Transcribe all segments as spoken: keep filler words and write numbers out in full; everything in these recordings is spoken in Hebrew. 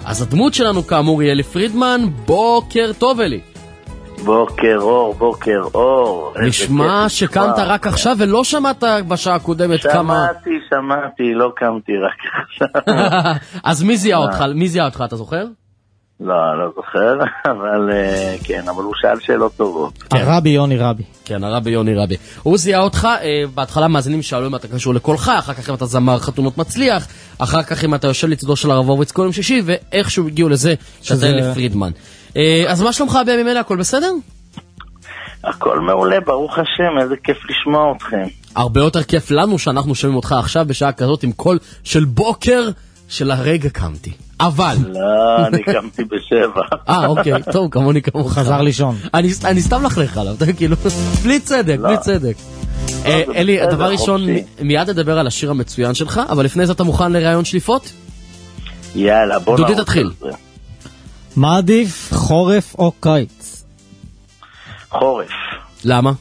אז הדמות שלנו כאמור היא אלי פרידמן. בוקר טוב אלי. בוקר אור, בוקר אור. נשמע שקמת רק עכשיו ולא שמעת בשעה הקודמת כמה... שמעתי, שמעתי, לא קמתי רק עכשיו. אז מי זיהה אותך? מי זיהה אותך, אתה זוכר? לא, לא זוכר, אבל כן, אבל הוא שאל שאלות טובות. הרבי יוני רבי. כן, הרבי יוני רבי. הוא זיהה אותך, בהתחלה מאזינים שאלו אם אתה קשור לקולך, אחר כך אם אתה זמר חתונות מצליח, אחר כך אם אתה יושב לצדו של הרב הורוביץ כל יום שישי, ואיכשהו הגיעו לזה שאתה אלי פרידמן. אז מה שלומך בימים אלה, הכל בסדר? הכל מעולה, ברוך השם, איזה כיף לשמוע אתכם. הרבה יותר כיף לנו שאנחנו שומעים אותך עכשיו בשעה כזאת עם קול של בוקר של הרגע קמתי. אבל... לא, אני קמתי בשבע. אה, אוקיי, טוב, כמוני כמוך. חזר לישון. אני סתם לחלך עליו, כאילו, בלי צדק, בלי צדק. אלי, הדבר ראשון, מיד תדבר על השיר המצוין שלך, אבל לפני זה אתה מוכן לראיון שליפות? יאללה, בוא נעוד. דודי תתחיל. מה עדיף, חורף או קיץ? חורף. למה?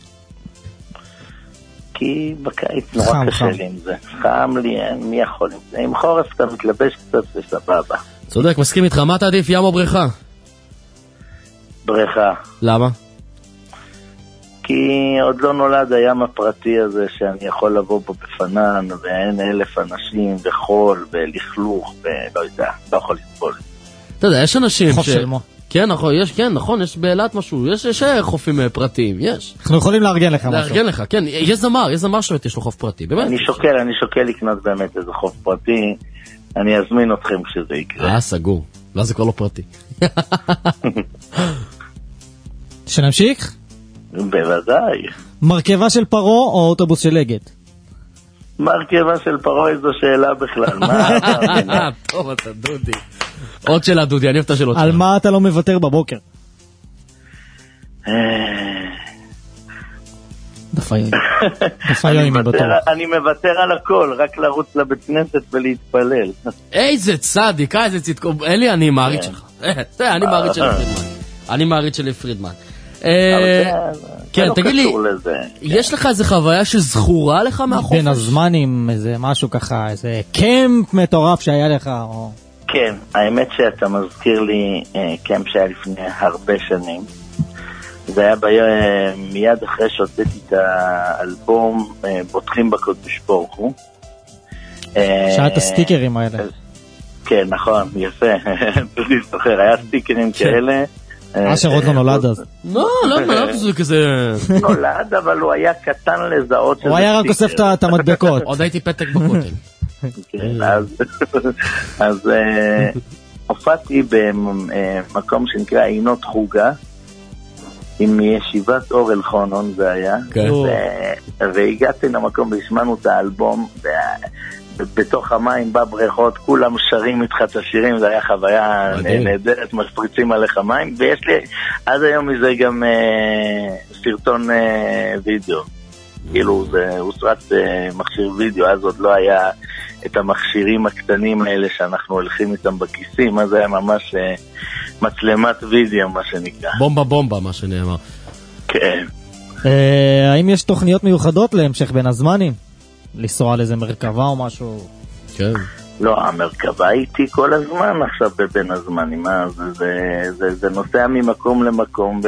כי בקיץ נורא קשה לי עם זה. חם לי, מי יכול עם זה? עם חורף אתה מתלבש קצת וסבבה. צודק, מסכים איתך. מה אתה עדיף, ים או בריכה? בריכה. למה? כי עוד לא נולד הים הפרטי הזה שאני יכול לבוא בו בפנן ואין אלף אנשים וחול ולכלוך ולא יודע, לא יכול לסבול. אתה יודע, יש אנשים חוף של מו. כן, נכון, יש, כן, נכון, יש באילת משהו, יש, יש חופים פרטיים, יש. אנחנו יכולים לארגן לך משהו. לארגן לך, כן, יש זמר, יש זמר שבאמת יש לו חוף פרטי, באמת. אני שוקל, אני שוקל לקנות באמת איזה חוף פרטי, אני אזמין אתכם כשזה יקרה. אה, סגור, ואז זה כבר לא פרטי. שנמשיך? בוודאי. מרכבה של פרו או אוטובוס של אגד? מרכבה של פרו, איזו שאלה בכלל, מה? טוב, אתה דודי. עוד שאלה דודי, אני אוהב את השאלות שלך. על מה אתה לא מוותר בבוקר? דפה יוני מבטוח. אני מוותר על הכל, רק לרוץ לבית כנסת ולהתפלל. איזה צדיק, איזה צדקו. אלי, אני מעריץ שלך. אני מעריץ של פרידמן. אני מעריץ של פרידמן. כן, תגיד לי, יש לך איזה חוויה שזכורה לך מהחופש? בין הזמנים, איזה משהו ככה, איזה קמפ מטורף שהיה לך? כן, האמת שאתה מזכיר לי קמפ שהיה לפני הרבה שנים. זה היה מיד אחרי שהוצאתי את האלבום בוטחים בקודש ברוך הוא. שהיה את הסטיקרים האלה. כן, נכון, יפה. אני זוכר, היה סטיקרים כאלה. אשר עוד לא נולד אז. לא, לא נולד זה כזה... נולד, אבל הוא היה קטן לזהות. הוא היה רק אוסף את המדבקות. עוד הייתי פתק בכותל. כן, אז הופעתי במקום שנקרא עינות חוגה, עם ישיבת אור אלחונון זה היה, והגעתי למקום והשמענו את האלבום, בתוך המים בבריכות, כולם שרים איתך את השירים, זה היה חוויה נהדרת, מפריצים עליך מים, ויש לי עד היום מזה גם סרטון וידאו, כאילו זה הוסרט מכשיר וידאו, אז עוד לא היה את המכשירים הקטנים האלה שאנחנו הולכים איתם בכיסים, אז זה היה ממש מצלמת וידאו מה שנקרא. בומבה בומבה מה שנאמר. כן. האם יש תוכניות מיוחדות להמשך בין הזמנים? לנסוע על איזה מרכבה או משהו? כן. לא, המרכבה איתי כל הזמן עכשיו בבין הזמנים, זה, זה, זה, זה נוסע ממקום למקום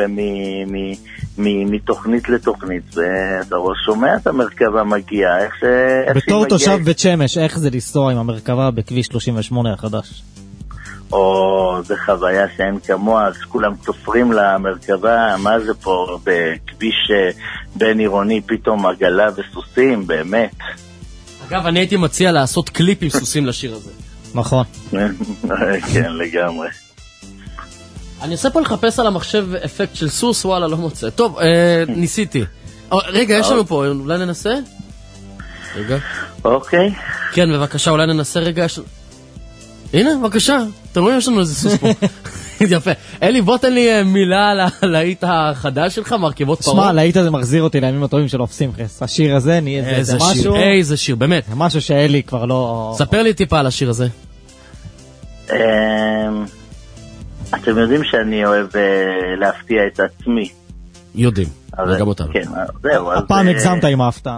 ומתוכנית לתוכנית, ואתה שומע את המרכבה מגיעה, איך ש... בתור תושב בית שמש, איך זה לנסוע עם המרכבה בכביש שלושים ושמונה החדש? או, זה חוויה שאין כמוה, אז כולם תופרים למרכבה, מה זה פה בכביש בין עירוני, פתאום עגלה וסוסים, באמת. אגב, אני הייתי מציע לעשות קליפ עם סוסים לשיר הזה. נכון. כן, לגמרי. אני עושה פה לחפש על המחשב אפקט של סוס, וואלה, לא מוצא. טוב, ניסיתי. רגע, יש לנו פה, אולי ננסה? רגע. אוקיי. כן, בבקשה, אולי ננסה רגע. הנה, בבקשה. אתם רואים, יש לנו איזה סוס פה. יפה. אלי, בוא תן לי מילה על הלהיט החדש שלך, מרכבות פרות. שמע, הלהיט הזה מחזיר אותי לימים הטובים של אוף שמחס. השיר הזה, איזה משהו. איזה שיר, באמת. משהו שאלי כבר לא... ספר לי טיפה על השיר הזה. אתם יודעים שאני אוהב להפתיע את עצמי. יודעים, וגם אותנו. כן, זהו. הפעם הגזמת עם ההפתעה.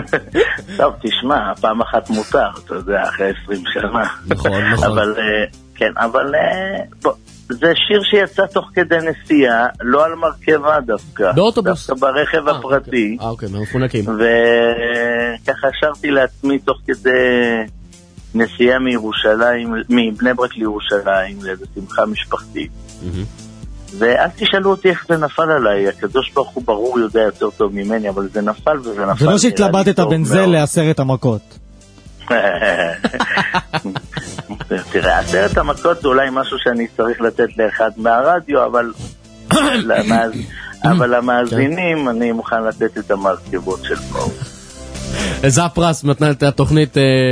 טוב, תשמע, פעם אחת מותר, אתה יודע, אחרי עשרים שנה. נכון, נכון. אבל כן, אבל בוא, זה שיר שיצא תוך כדי נסיעה, לא על מרכבה דווקא. באוטובוס? דווקא ברכב הפרטי. אה, אוקיי, מפונקים. וככה שרתי לעצמי תוך כדי נסיעה מירושלים, מבני ברק לירושלים, לאיזו שמחה משפחתית. ואז תשאלו אותי איך זה נפל עליי, הקדוש ברוך הוא ברור יודע יותר טוב ממני, אבל זה נפל וזה נפל. זה לא שהתלבטת בין זה לעשרת המכות. תראה, עשרת המכות זה אולי משהו שאני צריך לתת לאחד מהרדיו, אבל אבל המאזינים אני מוכן לתת את המרכבות של פה. איזה הפרס מתנה את התוכנית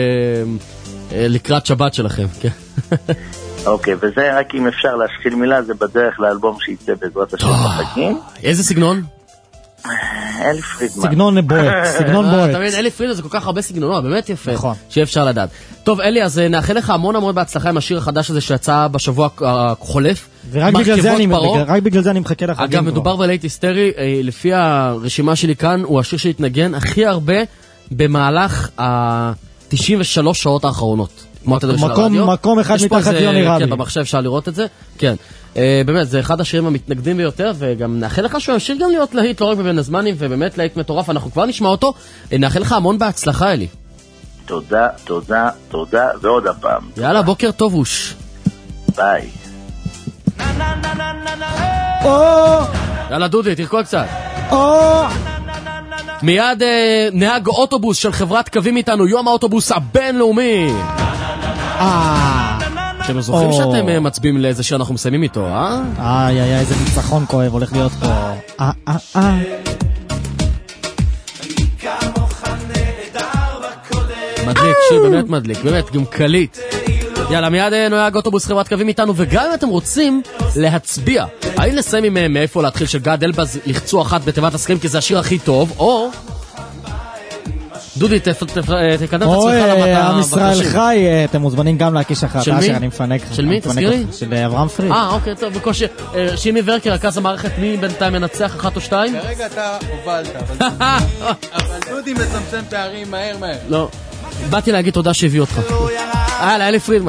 לקראת שבת שלכם. אוקיי, וזה רק אם אפשר להשחיל מילה, זה בדרך לאלבום שיצא בעזרת השם בחגים. איזה סגנון? אלי פרידמן. סגנון בועט, סגנון בועט. אתה מבין, אלי פרידמן זה כל כך הרבה סגנונות, באמת יפה, שאפשר לדעת. טוב, אלי, אז נאחל לך המון המון בהצלחה עם השיר החדש הזה שיצא בשבוע החולף. ורק בגלל זה אני מחכה לך. אגב, מדובר בלהיט היסטרי, לפי הרשימה שלי כאן, הוא השיר שהתנגן הכי הרבה במהלך ה-תשעים ושלוש שעות האחרונות. מקום אחד מתחת יוני רבי. כן, במחשב אפשר לראות את זה. כן. באמת, זה אחד השירים המתנגדים ביותר, וגם נאחל לך שהוא ימשיך גם להיות להיט, לא רק בבין הזמנים, ובאמת להיט מטורף, אנחנו כבר נשמע אותו. נאחל לך המון בהצלחה, אלי. תודה, תודה, תודה, ועוד הפעם. יאללה, בוקר טוב אוש. ביי. יאללה, דודי, תרקוד קצת. מיד נהג אוטובוס של חברת קווים איתנו, יום האוטובוס הבינלאומי. אה... אתם זוכרים שאתם מצביעים לאיזה שיר אנחנו מסיימים איתו, אה? איי, איי, איזה ניצחון כואב הולך להיות פה. אה, אה, אה. מדליק, שיר באמת מדליק, באמת, גם קליט. יאללה, מיד נוהג אוטובוס חברת קווים איתנו, וגם אם אתם רוצים להצביע, האם נסיים עם מאיפה להתחיל של גד אלבז לחצו אחת בתיבת הסקרים, כי זה השיר הכי טוב, או... דודי, תקדם את עצמך למטה. אוי, עם ישראל חי, אתם מוזמנים גם להקיש אחת. של מי? אני מפנק. של מי? תזכירי? של אברהם פריד. אה, אוקיי, טוב, בקושי. שימי ורקי, רכז המערכת, מי בינתיים מנצח, אחת או שתיים? כרגע אתה הובלת, אבל דודי מצמצם פערים מהר מהר. לא, באתי להגיד תודה שהביא אותך. הלאה, אלי פרידמן.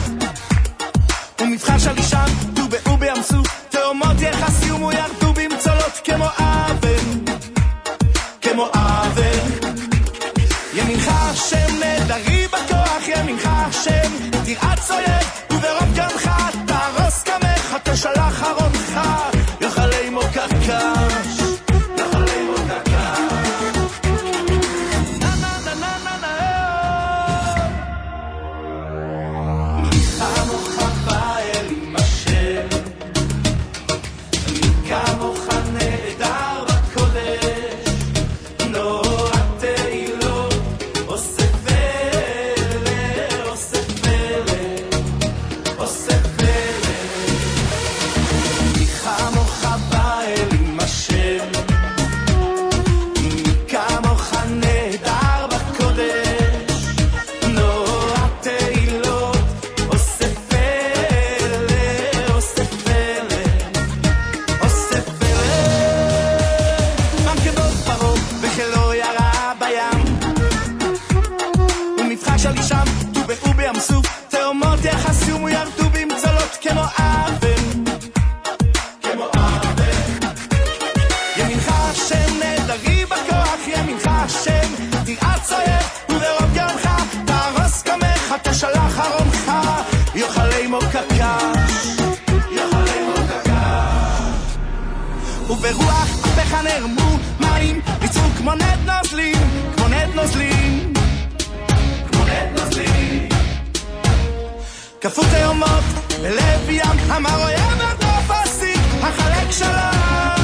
ומבחר של אישן, דו באו בימסו, תאומות יחסים וירדו במצולות כמו אבן, כמו אבן. ימינך השם נדרי בכוח, ימינך השם תרעת צויק, וברוב גנך תרוס כמך, תשלח ארונך, יחלי מוקקש, יחלי מוקקש. נה נה נה נה נה נה כמוך באל עם השם, כמוך נהדר בקודש, לא וברוח אפיך נרמו מים, ניצו כמו נד נוזלים, כמו נד נוזלים, כמו נד נוזלים. כפו תאומות בלב ים, אמר אויב הדרוף עשי, החלק שלם.